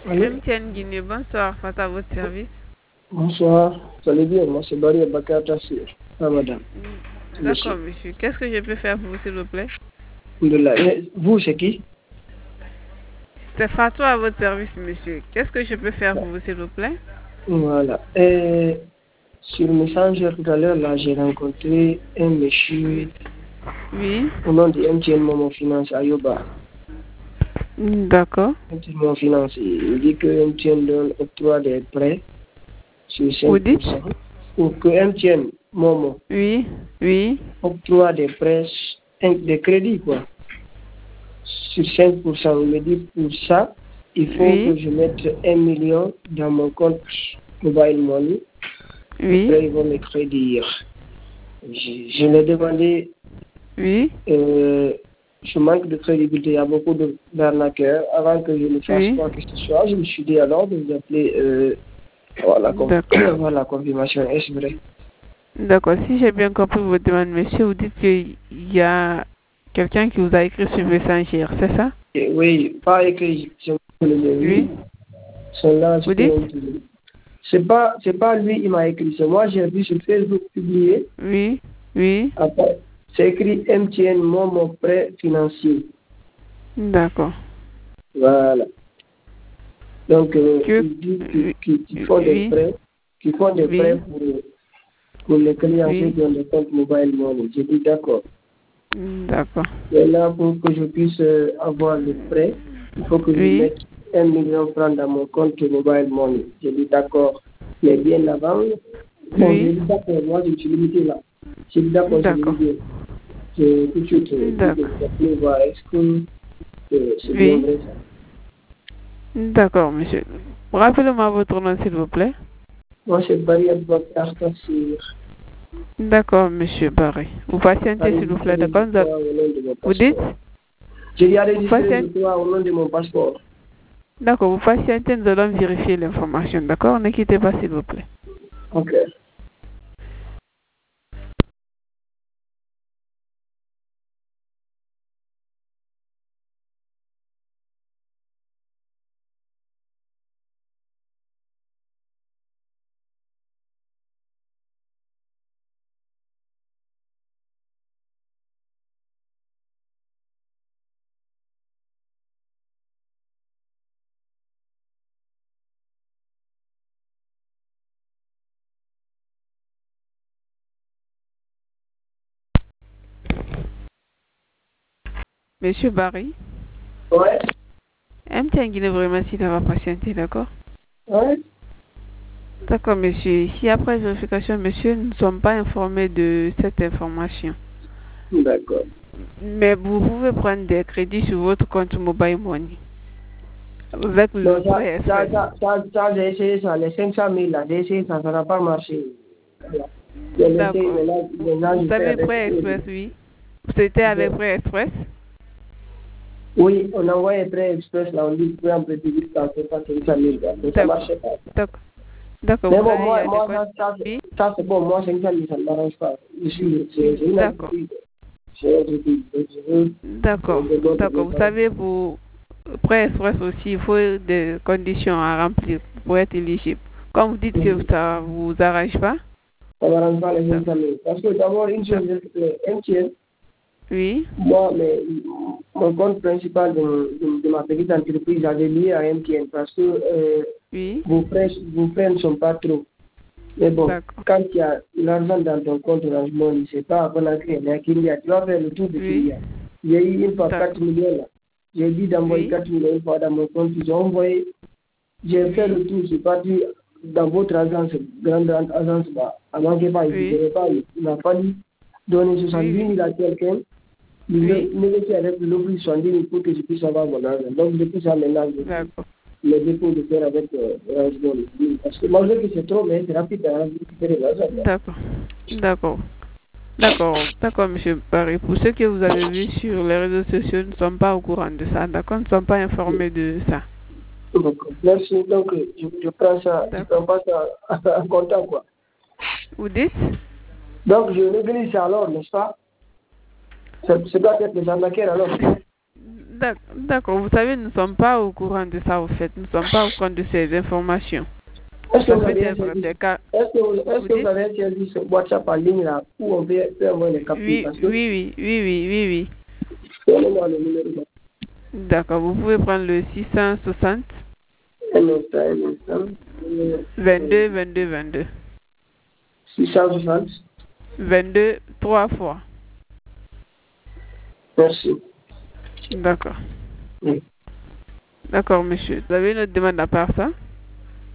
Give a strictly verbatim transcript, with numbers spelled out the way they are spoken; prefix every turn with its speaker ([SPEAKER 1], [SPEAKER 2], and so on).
[SPEAKER 1] Allô?
[SPEAKER 2] M T N Guinée, bonsoir, face à votre service.
[SPEAKER 1] Bonsoir, vous allez bien? Moi, c'est Barry Abakar Tassir. Ah, madame.
[SPEAKER 2] D'accord, monsieur. Qu'est-ce que je peux faire pour vous, s'il vous plaît?
[SPEAKER 1] Alhamdoulilah. Et vous, c'est qui?
[SPEAKER 2] C'est Fatou à votre service, monsieur. Qu'est-ce que je peux faire pour vous, s'il vous plaît?
[SPEAKER 1] Voilà. Et sur le Messenger tout à l'heure, là, j'ai rencontré un monsieur
[SPEAKER 2] Oui.
[SPEAKER 1] au nom de M T N Momo Finance Ayoba.
[SPEAKER 2] D'accord.
[SPEAKER 1] M T N Momo Finance, il dit que M T N donne octroi des prêts sur
[SPEAKER 2] Vous
[SPEAKER 1] cinq
[SPEAKER 2] dites?
[SPEAKER 1] pour cent. Ou que M T N Momo
[SPEAKER 2] Oui. Oui.
[SPEAKER 1] octroi des prêts, des crédits, quoi, sur cinq pour cent. Il me dit pour ça, il faut
[SPEAKER 2] Oui.
[SPEAKER 1] que je mette un million dans mon compte Mobile Money.
[SPEAKER 2] Oui.
[SPEAKER 1] Après, ils vont me créditer. Je, je l'ai demandé.
[SPEAKER 2] Oui.
[SPEAKER 1] Euh, je manque de crédibilité. Il y a beaucoup d'arnaqueurs. Avant que je ne fasse
[SPEAKER 2] Oui.
[SPEAKER 1] quoi que ce soit, je me suis dit alors de vous appeler. Euh, voilà,
[SPEAKER 2] D'accord.
[SPEAKER 1] voilà, confirmation. Est-ce vrai?
[SPEAKER 2] D'accord. Si j'ai bien compris votre demande, monsieur, vous dites qu'il y a quelqu'un qui vous a écrit sur Messenger, c'est ça?
[SPEAKER 1] Et oui, pas écrit. Je
[SPEAKER 2] Oui.
[SPEAKER 1] sont là,
[SPEAKER 2] Vous dites?
[SPEAKER 1] C'est pas, c'est pas lui, il m'a écrit. C'est moi, j'ai vu sur Facebook publié.
[SPEAKER 2] Oui. Oui.
[SPEAKER 1] Après, c'est écrit M T N, mon, mon prêt financier.
[SPEAKER 2] D'accord.
[SPEAKER 1] Voilà. Donc, euh,
[SPEAKER 2] Que...
[SPEAKER 1] il dit
[SPEAKER 2] Oui.
[SPEAKER 1] qu'ils qu font des
[SPEAKER 2] Oui.
[SPEAKER 1] prêts, qu'ils font des prêts
[SPEAKER 2] Oui.
[SPEAKER 1] pour, pour les clients
[SPEAKER 2] Oui.
[SPEAKER 1] qui ont des comptes mobile money. J'ai dit d'accord.
[SPEAKER 2] D'accord.
[SPEAKER 1] Et là, pour que je puisse euh, avoir le prêt, il faut que je
[SPEAKER 2] Oui.
[SPEAKER 1] mette un million de francs dans mon compte mobile money. J'ai dit d'accord. Mais bien avant, bon, j'ai
[SPEAKER 2] Oui.
[SPEAKER 1] dit d'accord, moi je me suis limité là. J'ai dit d'accord, c'est
[SPEAKER 2] D'accord.
[SPEAKER 1] limité. J'ai tout de suite euh, dit que
[SPEAKER 2] D'accord.
[SPEAKER 1] je vais voir est-ce que euh, c'est bien
[SPEAKER 2] Oui.
[SPEAKER 1] vrai ça.
[SPEAKER 2] D'accord, monsieur. Rappelez-moi votre nom, s'il vous plaît.
[SPEAKER 1] Moi, c'est Barry Aboubacar Tassir.
[SPEAKER 2] D'accord, monsieur Barré. Vous patientez, s'il vous plaît, d'accord?
[SPEAKER 1] Enregistré au nom de mon
[SPEAKER 2] Vous dites?
[SPEAKER 1] passeport. J'ai dit
[SPEAKER 2] Vous
[SPEAKER 1] enregistré
[SPEAKER 2] patientez.
[SPEAKER 1] le droit au nom de mon passeport.
[SPEAKER 2] D'accord, vous patientez, nous allons vérifier l'information, d'accord? Ne quittez pas, s'il vous plaît.
[SPEAKER 1] Ok.
[SPEAKER 2] Monsieur Barry,
[SPEAKER 1] Ouais.
[SPEAKER 2] M T N Guinée vraiment s'il va patienter, d'accord?
[SPEAKER 1] Ouais.
[SPEAKER 2] D'accord, monsieur. Si après vérification, monsieur, nous ne sommes pas informés de cette information.
[SPEAKER 1] D'accord.
[SPEAKER 2] Mais vous pouvez prendre des crédits sur votre compte Mobile Money. Avec le
[SPEAKER 1] Donc, ça,
[SPEAKER 2] prêt
[SPEAKER 1] ça,
[SPEAKER 2] express.
[SPEAKER 1] ça, ça, ça j'ai essayé ça, les cinq cent mille là, j'ai essayé ça, ça n'a pas marché. Voilà. J'ai laissé,
[SPEAKER 2] D'accord.
[SPEAKER 1] maintenant,
[SPEAKER 2] Vous,
[SPEAKER 1] maintenant,
[SPEAKER 2] vous
[SPEAKER 1] je fais
[SPEAKER 2] savez,
[SPEAKER 1] avec
[SPEAKER 2] prêt
[SPEAKER 1] eux.
[SPEAKER 2] express, oui. C'était avec prêt express?
[SPEAKER 1] Oui, on envoie un prêt express là, on dit que un petit vite quand c'est pas cinq cent mille là, mais ça ne
[SPEAKER 2] D'accord.
[SPEAKER 1] marchait pas.
[SPEAKER 2] D'accord. D'accord.
[SPEAKER 1] Mais
[SPEAKER 2] Vous
[SPEAKER 1] bon,
[SPEAKER 2] savez, il y
[SPEAKER 1] moi,
[SPEAKER 2] a des
[SPEAKER 1] moi
[SPEAKER 2] comptes.
[SPEAKER 1] ça, ça,
[SPEAKER 2] Oui.
[SPEAKER 1] ça c'est bon, moi cinq cent mille ça ne m'arrange pas. Je suis, c'est c'est une
[SPEAKER 2] D'accord.
[SPEAKER 1] entreprise. C'est une entreprise. Donc, je veux,
[SPEAKER 2] D'accord.
[SPEAKER 1] je demande
[SPEAKER 2] D'accord.
[SPEAKER 1] de
[SPEAKER 2] Vous savez, pour prêt express aussi, il faut des conditions à remplir pour être éligible. Comme vous dites que ça vous arrange pas.
[SPEAKER 1] ça ne m'arrange pas les cinq cent mille. Parce que d'abord, une chose, M T N,
[SPEAKER 2] Oui.
[SPEAKER 1] moi, mais, mon compte principal de, de, de ma petite entreprise j'avais lié à M T N parce que euh,
[SPEAKER 2] Oui.
[SPEAKER 1] vos, frais, vos frais ne sont pas trop. Mais bon, quand il y a l'argent dans ton compte Orange Money, c'est pas à Conakry, mais à Kiria, tu vas faire le tour de Kiria.
[SPEAKER 2] Oui.
[SPEAKER 1] J'ai eu une fois quatre millions là. J'ai dit d'envoyer
[SPEAKER 2] Oui.
[SPEAKER 1] quatre millions une fois dans mon compte, ils ont envoyé. J'ai
[SPEAKER 2] Oui.
[SPEAKER 1] fait le tour, c'est parti dans votre agence, grande agence là. Avant qu'il pas, il ne pas, il n'a pas dit donner soixante-dix mille à quelqu'un. Il
[SPEAKER 2] Oui.
[SPEAKER 1] négocier avec le plus soixante-dix mille pour que je puisse avoir mon argent. Donc depuis ça maintenant, je le dépôt de faire avec euh, Orange Money. Parce que malgré que c'est trop, mais c'est rapide à récupérer l'argent.
[SPEAKER 2] D'accord. D'accord. D'accord. D'accord, monsieur Barry. Pour ce que vous avez vu sur les réseaux sociaux, nous ne sommes pas au courant de ça. D'accord? Nous ne sommes pas informés de ça.
[SPEAKER 1] D'accord. Merci. Donc, je, je prends ça, je prends pas ça en comptant, quoi.
[SPEAKER 2] Vous dites?
[SPEAKER 1] Donc, je néglige ça alors, n'est-ce pas? Ça doit être les arnaqueurs alors.
[SPEAKER 2] D'accord, vous savez, nous ne sommes pas au courant de ça, au fait. Nous ne sommes pas au courant de ces informations.
[SPEAKER 1] Est-ce que,
[SPEAKER 2] Ça
[SPEAKER 1] vous
[SPEAKER 2] peut
[SPEAKER 1] avez un
[SPEAKER 2] être
[SPEAKER 1] service,
[SPEAKER 2] des cas.
[SPEAKER 1] est-ce que, vous, est-ce
[SPEAKER 2] Vous
[SPEAKER 1] que vous
[SPEAKER 2] dites?
[SPEAKER 1] avez un service WhatsApp en ligne là où on peut, peut envoyer les captures?
[SPEAKER 2] Oui,
[SPEAKER 1] Parce que,
[SPEAKER 2] oui, oui, oui, oui, oui, oui.
[SPEAKER 1] donnez-moi le numéro.
[SPEAKER 2] D'accord, vous pouvez prendre le six cent soixante,
[SPEAKER 1] Un instant, un instant.
[SPEAKER 2] vingt-deux, vingt-deux, vingt-deux.
[SPEAKER 1] six cent soixante.
[SPEAKER 2] vingt-deux, trois fois.
[SPEAKER 1] Merci.
[SPEAKER 2] D'accord.
[SPEAKER 1] Oui.
[SPEAKER 2] D'accord, monsieur. Vous avez une autre demande à part ça?